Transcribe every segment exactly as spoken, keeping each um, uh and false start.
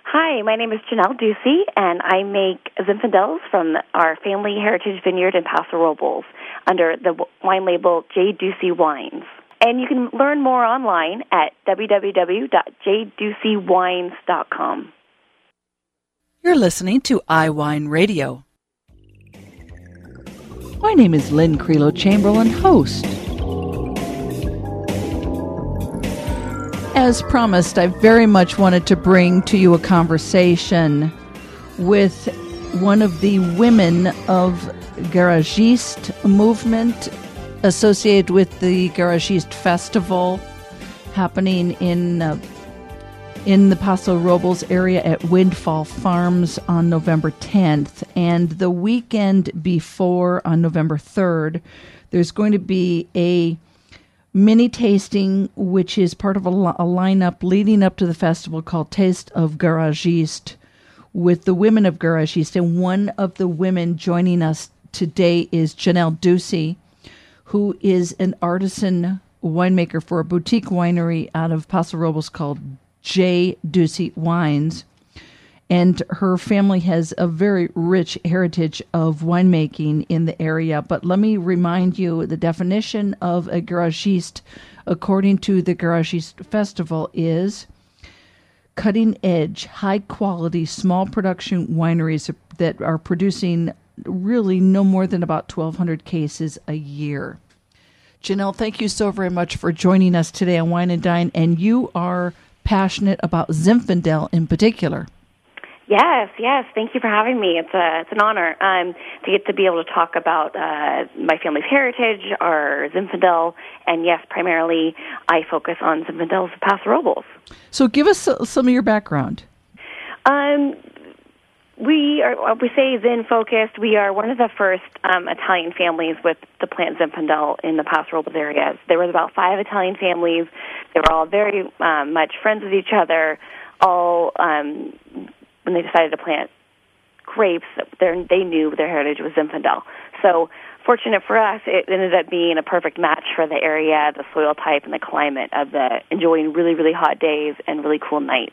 Hi, my name is Janelle Ducey, and I make Zinfandels from our family heritage vineyard in Paso Robles under the wine label J. Ducey Wines. And you can learn more online at w w w dot j ducey wines dot com. You're listening to iWine Radio. My name is Lynn Creelo Chamberlain, host. As promised, I very much wanted to bring to you a conversation with one of the women of Garagiste movement associated with the Garagiste Festival happening in uh, in the Paso Robles area at Windfall Farms on November tenth. And the weekend before, on November third, there's going to be a mini tasting, which is part of a, a lineup leading up to the festival called Taste of Garagiste with the women of Garagiste. And one of the women joining us today is Janelle Ducey, who is an artisan winemaker for a boutique winery out of Paso Robles called J. Ducey Wines. And her family has a very rich heritage of winemaking in the area. But let me remind you, the definition of a garagiste, according to the Garagiste Festival, is cutting-edge, high-quality, small production wineries that are producing really no more than about twelve hundred cases a year. Janelle, thank you so very much for joining us today on Wine and Dine. And you are passionate about Zinfandel in particular. Yes, yes. Thank you for having me. It's a it's an honor um, to get to be able to talk about uh, my family's heritage, our Zinfandel, and yes, primarily I focus on Zinfandels of Paso Robles. So, give us some of your background. Um, we are we say Zin focused. We are one of the first um, Italian families with the plant Zinfandel in the Paso Robles area. There was about five Italian families. They were all very um, much friends with each other. All um, when they decided to plant grapes, they knew their heritage was Zinfandel. So fortunate for us, it ended up being a perfect match for the area, the soil type, and the climate of the enjoying really, really hot days and really cool nights.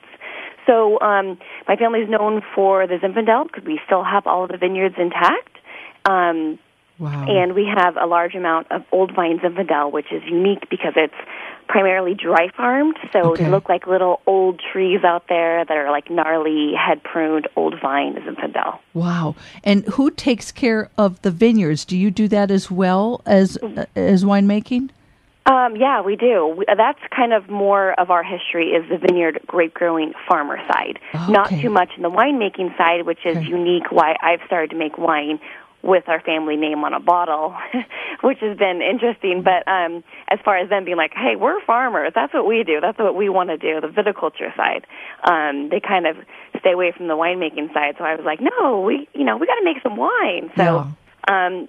So um, my family is known for the Zinfandel because we still have all of the vineyards intact. Um, wow. And we have a large amount of old vine Zinfandel, which is unique because it's primarily dry farmed, so okay. They look like little old trees out there that are like gnarly, head-pruned old vine Zinfandel. Wow. And who takes care of the vineyards? Do you do that as well as uh, as winemaking? Um, yeah, we do. We, that's kind of more of our history is the vineyard grape-growing farmer side. Okay. Not too much in the winemaking side, which is okay. unique why I've started to make wine with our family name on a bottle, which has been interesting. But um, as far as them being like, hey, we're farmers, that's what we do, that's what we want to do, the viticulture side, um, they kind of stay away from the winemaking side. So I was like, no, we, you know, we got to make some wine. So yeah. um,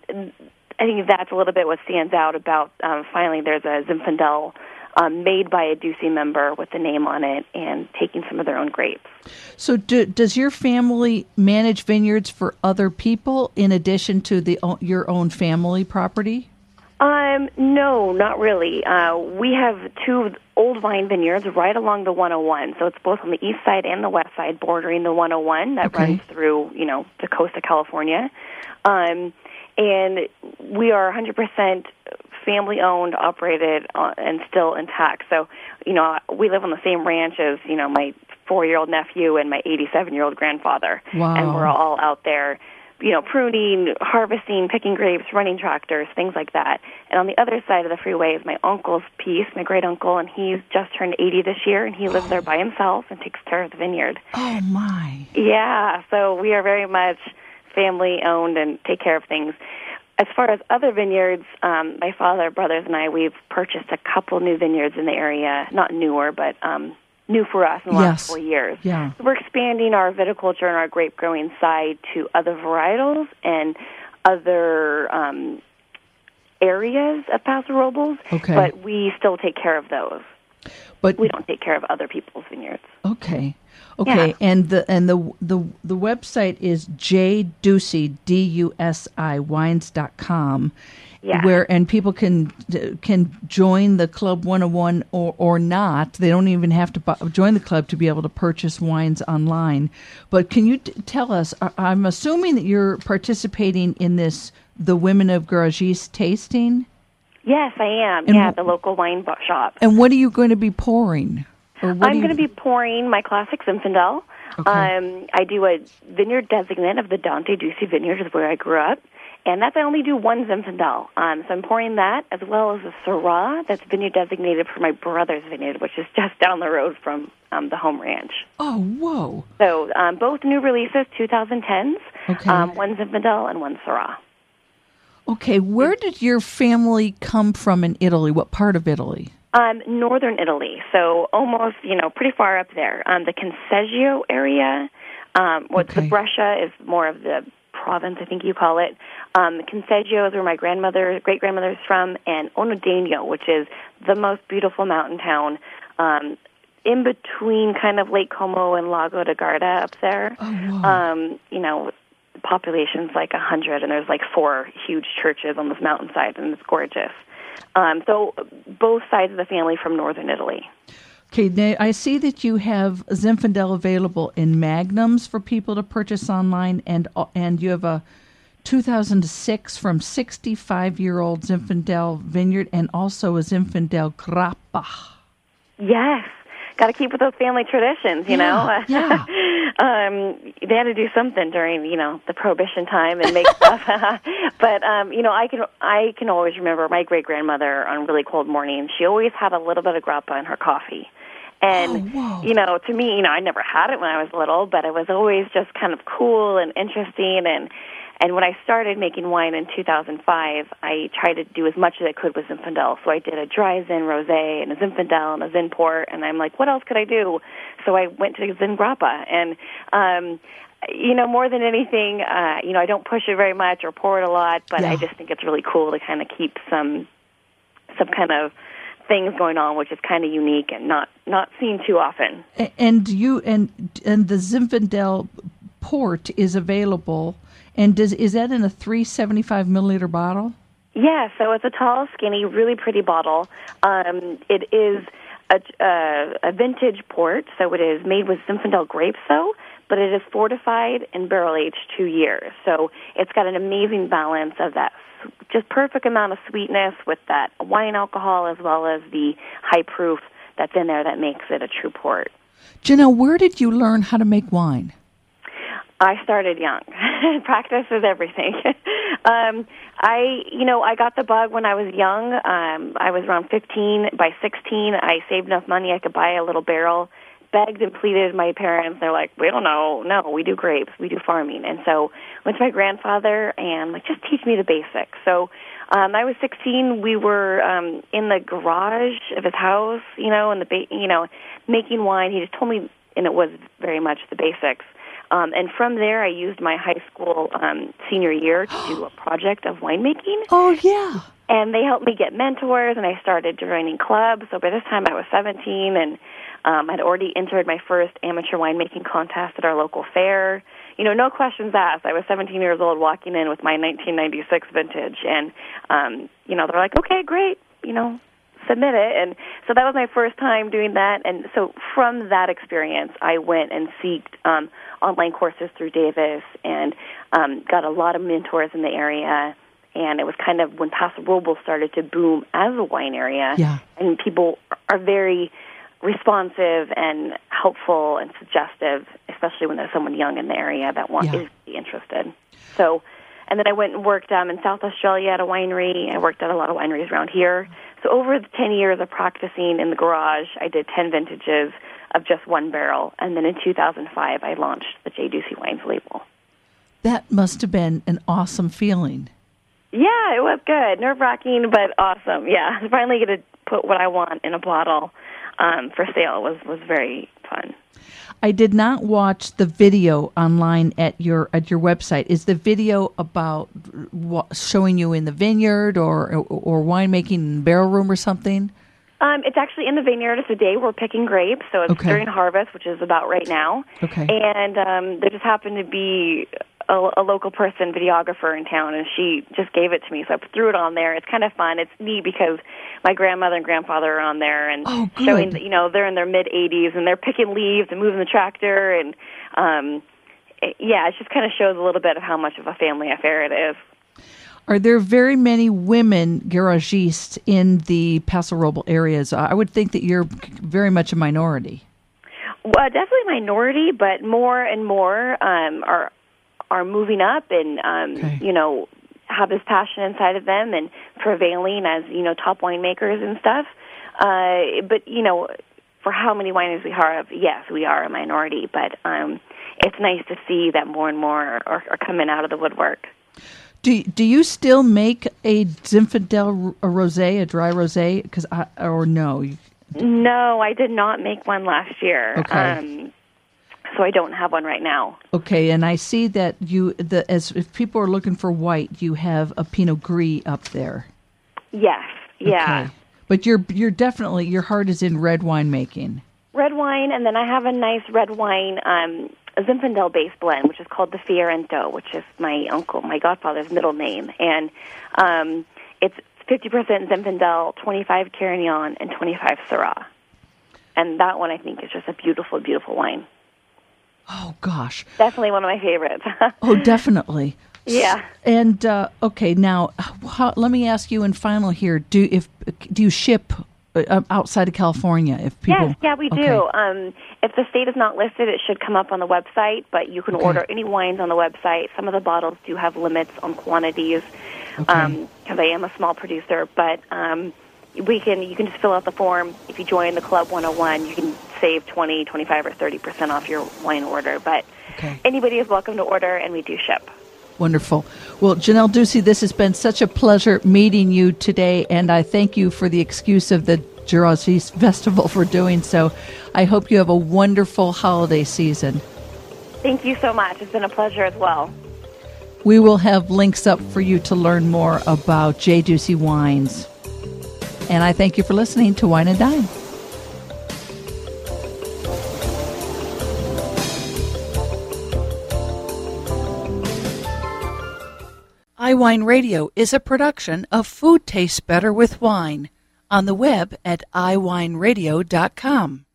I think that's a little bit what stands out about um, finally there's a Zinfandel Um, made by a Ducey member with the name on it and taking some of their own grapes. So do, does your family manage vineyards for other people in addition to the your own family property? Um, no, not really. Uh, we have two old vine vineyards right along the one oh one. So it's both on the east side and the west side bordering the one oh one that okay. runs through, you know, the coast of California. Um, and we are one hundred percent family-owned, operated, uh, and still intact. So, you know, we live on the same ranch as, you know, my four-year-old nephew and my eighty-seven-year-old grandfather. Wow. And we're all out there, you know, pruning, harvesting, picking grapes, running tractors, things like that. And on the other side of the freeway is my uncle's piece, my great-uncle, and he's just turned eighty this year, and he lives there by himself and takes care of the vineyard. Oh, my. Yeah, so we are very much family-owned and take care of things. As far as other vineyards, um, my father, brothers, and I, we've purchased a couple new vineyards in the area. Not newer, but um, new for us in the yes. last four years. Yeah. So we're expanding our viticulture and our grape growing side to other varietals and other um, areas of Paso Robles, okay. but we still take care of those. But we don't take care of other people's vineyards. Okay. Okay. Yeah. And the and the the the website is j ducey d u s i wines dot com. Yeah. Where and people can can join the Club one oh one or, or not. They don't even have to bu- join the club to be able to purchase wines online. But can you t- tell us? I- I'm assuming that you're participating in this, the Women of Garagiste tasting. Yes, I am. And yeah, w- the local wine bo- shop. And what are you going to be pouring? Or what I'm do you- going to be pouring my classic Zinfandel. Okay. Um, I do a vineyard designate of the Dante Ducey Vineyard, is where I grew up. And that's I only do one Zinfandel. Um, so I'm pouring that as well as a Syrah that's vineyard designated for my brother's vineyard, which is just down the road from um, the home ranch. Oh, whoa. So um, both new releases, twenty tens, Okay. um, one Zinfandel and one Syrah. Okay, where did your family come from in Italy? What part of Italy? Um, northern Italy, so almost, you know, pretty far up there. Um, the Canseggio area, um, what Okay. the Brescia is more of the province, I think you call it. Um, Canseggio is where my grandmother, great-grandmother is from, and Onodegno, which is the most beautiful mountain town um, in between kind of Lake Como and Lago de Garda up there. Oh, wow. Um, you know, population's like a hundred, and there's like four huge churches on this mountainside, and it's gorgeous. Um, so both sides of the family from northern Italy. Okay, now I see that you have Zinfandel available in magnums for people to purchase online, and and you have a two thousand six from sixty-five-year-old Zinfandel vineyard, and also a Zinfandel Grappa. Yes. Got to keep with those family traditions, you know. Yeah. um, they had to do something during, you know, the Prohibition time and make stuff. But um, you know, I can I can always remember my great grandmother on really cold mornings. She always had a little bit of grappa in her coffee, and Oh, whoa. you know, to me, you know, I never had it when I was little, but it was always just kind of cool and interesting. And and when I started making wine in two thousand five, I tried to do as much as I could with Zinfandel. So I did a dry Zin rosé and a Zinfandel and a Zin port, and I'm like, what else could I do? So I went to Zin grappa, and um, you know, more than anything, uh, you know, I don't push it very much or pour it a lot, but Yeah. I just think it's really cool to kind of keep some some kind of things going on, which is kind of unique and not not seen too often. A- And you and and the Zinfandel port is available. And does is that in a three seventy-five milliliter bottle? Yeah, so it's a tall, skinny, really pretty bottle. Um, it is a, uh, a vintage port, so it is made with Zinfandel grapes, though, but it is fortified and barrel-aged two years. So it's got an amazing balance of that s- just perfect amount of sweetness with that wine alcohol as well as the high proof that's in there that makes it a true port. Janelle, where did you learn how to make wine? I started young. Practice is everything. um, I, you know, I got the bug when I was young. Um, I was around fifteen. By sixteen, I saved enough money I could buy a little barrel. Begged and pleaded my parents. They're like, we don't know. No, we do grapes. We do farming. And so went to my grandfather and like, just teach me the basics. So um, I was sixteen. We were um, in the garage of his house, you know, in the ba- you know, making wine. He just told me, and it was very much the basics. Um, and from there, I used my high school um, senior year to do a project of winemaking. Oh, yeah. And they helped me get mentors, and I started joining clubs. So by this time, I was seventeen, and um, I'd already entered my first amateur winemaking contest at our local fair. You know, no questions asked. I was seventeen years old walking in with my nineteen ninety-six vintage, and, um, you know, they're like, okay, great, you know, submit it. And so that was my first time doing that. And so from that experience, I went and seeked um, online courses through Davis and um, got a lot of mentors in the area. And it was kind of when Paso Robles started to boom as a wine area. Yeah. And people are very responsive and helpful and suggestive, especially when there's someone young in the area that wants Yeah. is interested. So, and then I went and worked um, in South Australia at a winery. I worked at a lot of wineries around here. So over the ten years of practicing in the garage, I did ten vintages of just one barrel. And then in two thousand five, I launched the J. Ducey Wines label. That must have been an awesome feeling. Yeah, it was good. Nerve-wracking, but awesome. Yeah, finally get to put what I want in a bottle um, for sale was, was very fun. I did not watch the video online at your at your website. Is the video about wa- showing you in the vineyard or or winemaking in the barrel room or something? Um, it's actually in the vineyard. It's a day we're picking grapes, so it's Okay. during harvest, which is about right now. Okay. And um, there just happened to be a, a local person, videographer in town, and she just gave it to me, so I threw it on there. It's kind of fun. It's neat because my grandmother and grandfather are on there, and Oh, good. showing that, you know, they're in their mid-eighties, and they're picking leaves and moving the tractor, and um, it, yeah, it just kind of shows a little bit of how much of a family affair it is. Are there very many women garagistes in the Paso Robles areas? I would think that you're very much a minority. Well, definitely minority, but more and more um, are are moving up and um, Okay. you know, have this passion inside of them and prevailing as, you know, top winemakers and stuff. Uh, but you know, for how many wineries we have, yes, we are a minority. But um, it's nice to see that more and more are, are coming out of the woodwork. Do do you still make a Zinfandel a rosé, a dry rosé? Because I or no? You- No, I did not make one last year. Okay. Um, so I don't have one right now. Okay, and I see that you the as if people are looking for white, you have a Pinot Gris up there. Yes, yeah. Okay. But you're you're definitely your heart is in red wine making. Red wine, and then I have a nice red wine, um, a Zinfandel-based blend, which is called the Fiorento, which is my uncle, my godfather's middle name. And um, it's fifty percent Zinfandel, twenty-five Carignan, and twenty-five Syrah. And that one, I think, is just a beautiful, beautiful wine. Oh gosh. Definitely one of my favorites. Oh, definitely. Yeah. And uh, okay, now how, let me ask you in final here: Do if do you ship uh, outside of California? If people, Yes, yeah, we do. Okay. Um, if the state is not listed, it should come up on the website, but you can Okay. order any wines on the website. Some of the bottles do have limits on quantities because Okay. um, I am a small producer, but um, we can. you can just fill out the form. If you join the Club one oh one, you can save twenty, twenty-five, or thirty percent off your wine order, but Okay. anybody is welcome to order, and we do ship. Wonderful. Well, Janelle Ducey, this has been such a pleasure meeting you today, and I thank you for the excuse of the Garagiste Festival for doing so. I hope you have a wonderful holiday season. Thank you so much. It's been a pleasure as well. We will have links up for you to learn more about J. Ducey Wines. And I thank you for listening to Wine and Dine. iWine Radio is a production of Food Tastes Better with Wine, on the web at i wine radio dot com.